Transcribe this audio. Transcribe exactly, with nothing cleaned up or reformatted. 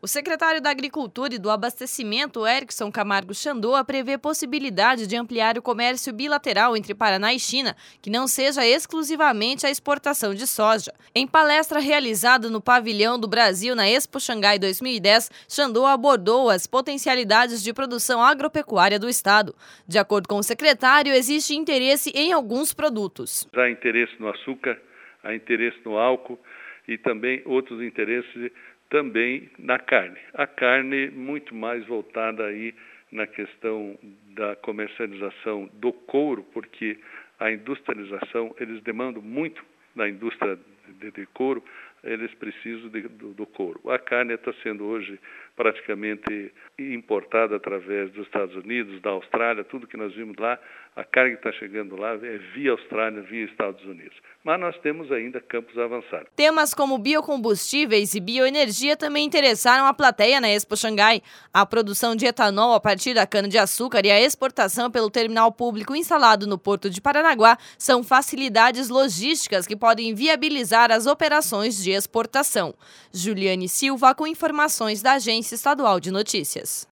O secretário da Agricultura e do Abastecimento, Erickson Camargo Chandoa, prevê possibilidade de ampliar o comércio bilateral entre Paraná e China, que não seja exclusivamente a exportação de soja. Em palestra realizada no Pavilhão do Brasil na Expo Xangai dois mil e dez, Chandoa abordou as potencialidades de produção agropecuária do estado. De acordo com o secretário, existe interesse em alguns produtos. Há interesse no açúcar, há interesse no álcool e também outros interesses também na carne. A carne muito mais voltada aí na questão da comercialização do couro, porque a industrialização, eles demandam muito da indústria de, de couro, eles precisam de, do, do couro. A carne está sendo hoje praticamente importada através dos Estados Unidos, da Austrália, tudo que nós vimos lá, a carne que está chegando lá é via Austrália, via Estados Unidos. Mas nós temos ainda campos avançados. Temas como biocombustíveis e bioenergia também interessaram a plateia na Expo Xangai. A produção de etanol a partir da cana-de-açúcar e a exportação pelo terminal público instalado no Porto de Paranaguá são facilidades logísticas que podem viabilizar as operações de exportação. Juliane Silva com informações da Agência Estadual de Notícias.